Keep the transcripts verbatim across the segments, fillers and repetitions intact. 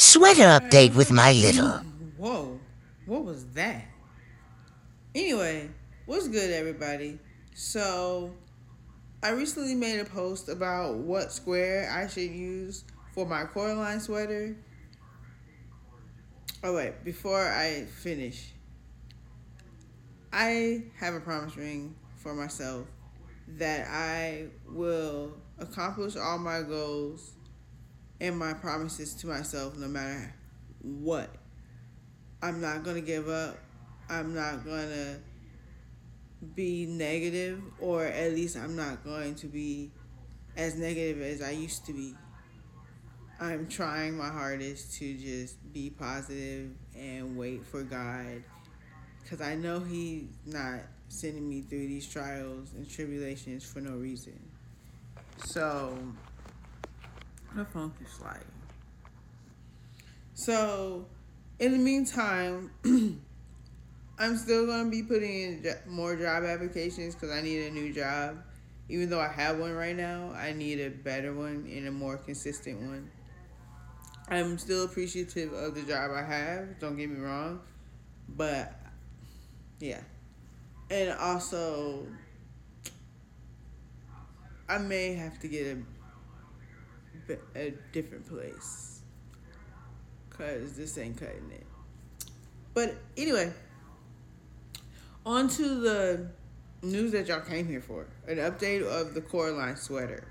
Sweater update with my little. Whoa, what was that? Anyway, what's good, everybody? So, I recently made a post about what square I should use for my Coraline sweater. Oh, wait, before I finish, I have a promise ring for myself that I will accomplish all my goals and my promises to myself no matter what. I'm not going to give up. I'm not going to be negative, or at least I'm not going to be as negative as I used to be. I'm trying my hardest to just be positive and wait for God, because I know He's not sending me through these trials and tribulations for no reason. So, my phone keeps sliding. So, in the meantime, I'm still going to be putting in more job applications because I need a new job. Even though I have one right now, I need a better one and a more consistent one. I'm still appreciative of the job I have, don't get me wrong. But, yeah. And also, I may have to get a, a different place because this ain't cutting it. But anyway, on to the news that y'all came here for. An update of the Coraline sweater.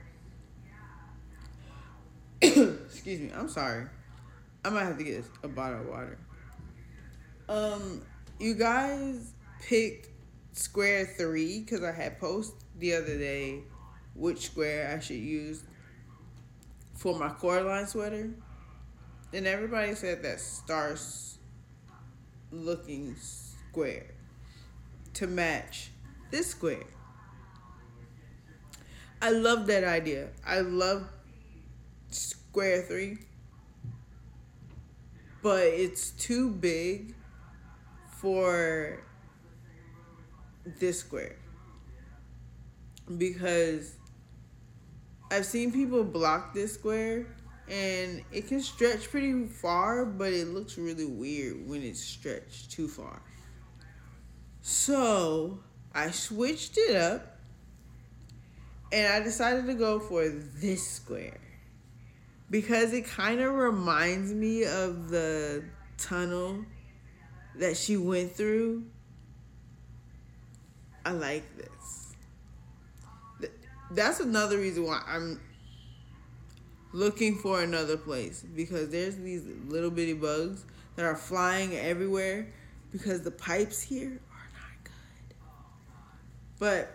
Excuse me, I'm sorry. I might have to get a bottle of water. Um, you guys picked square three because I had posted the other day which square I should use for my Coraline sweater. And everybody said that stars looking square to match this square. I love that idea. I love square three, but it's too big for this square because I've seen people block this square and it can stretch pretty far, but it looks really weird when it's stretched too far. So I switched it up and I decided to go for this square because it kind of reminds me of the tunnel that she went through. I like this. That's another reason why I'm looking for another place, because there's these little bitty bugs that are flying everywhere because the pipes here are not good. But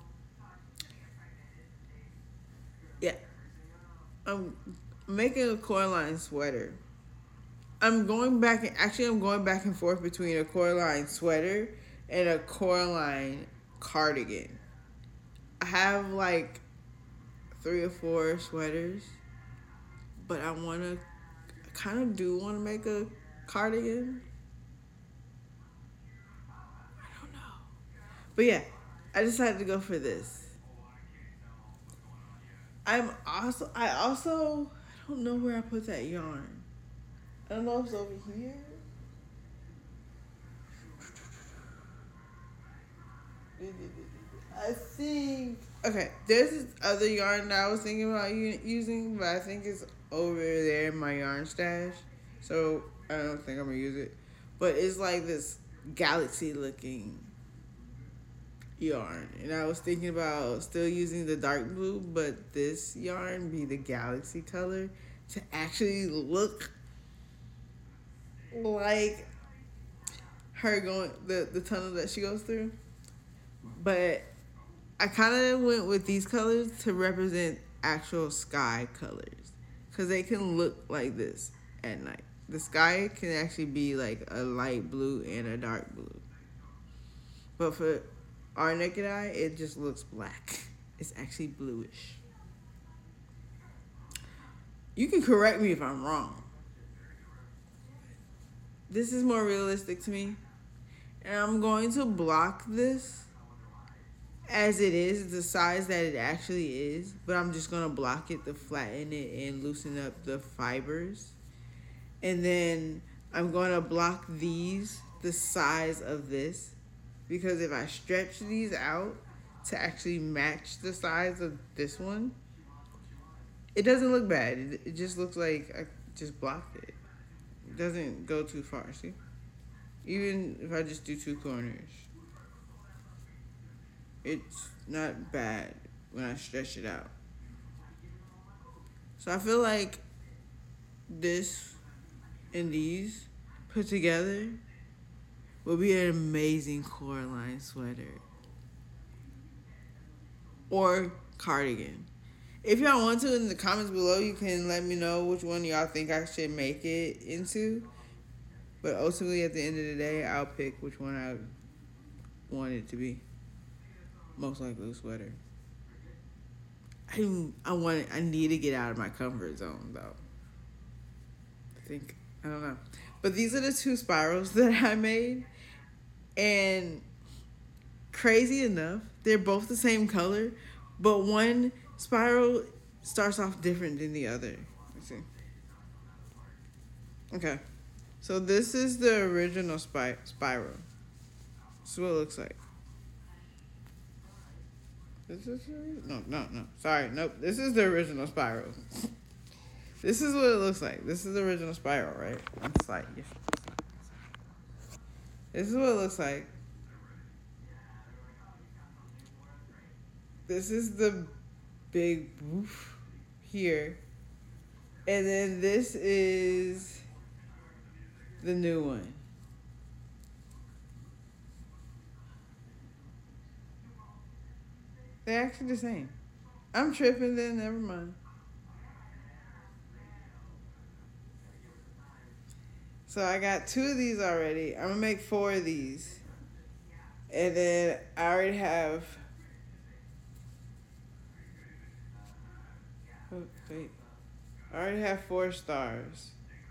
yeah, I'm making a Coraline sweater. I'm going back and actually I'm going back and forth between a Coraline sweater and a Coraline cardigan. I have like three or four sweaters, but I want to, I kind of do want to make a cardigan. I don't know. But yeah, I decided to go for this. I'm also, I also, I don't know where I put that yarn. I don't know if it's over here. I think, okay, there's this other yarn that I was thinking about using, but I think it's over there in my yarn stash. So I don't think I'm going to use it. But it's like this galaxy looking yarn. And I was thinking about still using the dark blue, but this yarn be the galaxy color to actually look like her going, the, the tunnel that she goes through. But I kind of went with these colors to represent actual sky colors, because they can look like this at night. The sky can actually be like a light blue and a dark blue. But for our naked eye, it just looks black. It's actually bluish. You can correct me if I'm wrong. This is more realistic to me. And I'm going to block this as it is, the size that it actually is. But I'm just going to block it to flatten it and loosen up the fibers. And then I'm going to block these the size of this, because if I stretch these out to actually match the size of this one, it doesn't look bad. It, it just looks like I just blocked it. It doesn't go too far, see? Even if I just do two corners, it's not bad when I stretch it out. So I feel like this and these put together will be an amazing Coraline sweater or cardigan. If y'all want to, in the comments below, you can let me know which one y'all think I should make it into. But ultimately, at the end of the day, I'll pick which one I want it to be. Most likely a sweater. I I want it, I need to get out of my comfort zone, though. I think, I don't know. But these are the two spirals that I made. And crazy enough, they're both the same color, but one spiral starts off different than the other. Let's see. Okay. So this is the original spy- spiral. This is what it looks like. This is no, no, no. Sorry, nope. This is the original spiral. This is what it looks like. This is the original spiral, right? On the side. This is what it looks like. This is the big woof here. And then this is the new one. They're actually the same. I'm tripping then, never mind. So I got two of these already. I'm gonna make four of these. And then I already have, oh, wait. I already have four stars.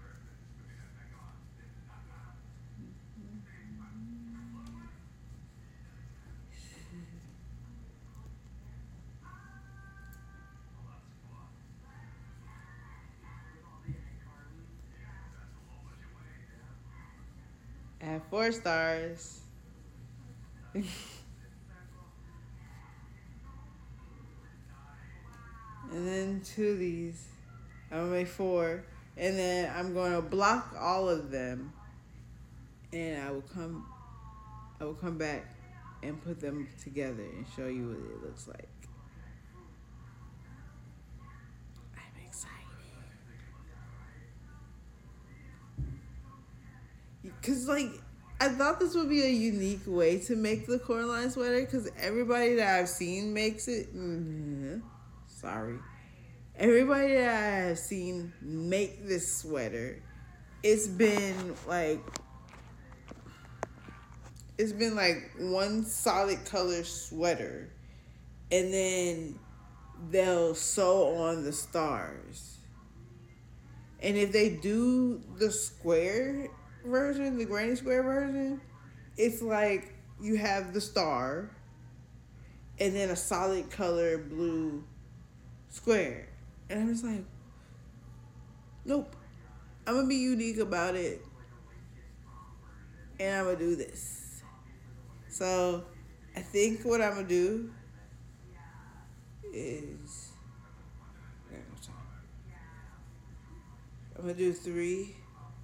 I have four stars. And then two of these. I'm gonna make four. And then I'm gonna block all of them. And I will come I will come back and put them together and show you what it looks like. I'm excited. Cause like, I thought this would be a unique way to make the Coraline sweater, because everybody that I've seen makes it. Mm-hmm, sorry. Everybody that I have seen make this sweater, it's been like, it's been like one solid color sweater, and then they'll sew on the stars. And if they do the square version, the granny square version, it's like you have the star and then a solid color blue square. And I'm just like, nope. I'm gonna be unique about it. And I'm gonna do this. So I think what I'm gonna do is I'm gonna do three.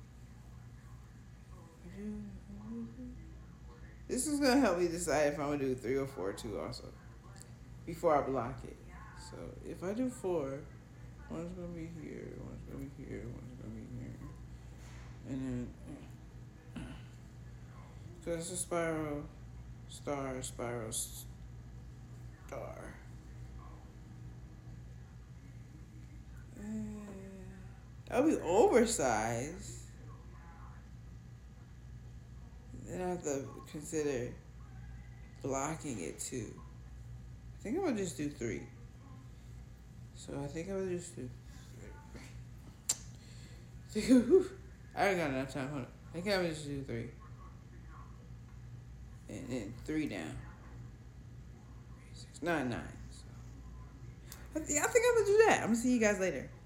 This is gonna help me decide if I'm gonna do three or four too also, before I block it. So if I do four, one's gonna be here, one's gonna be here, one's gonna be here. And then, so it's a spiral, star, spiral, star. That'll be oversized. Then I have to consider blocking it too. I think I'm gonna just do three. So I think I'm gonna just do three. I don't got enough time. Hold on. I think I'm gonna just do three. And then three down. Three, six, nine, nine. So I, th- I think I'm gonna do that. I'm gonna see you guys later.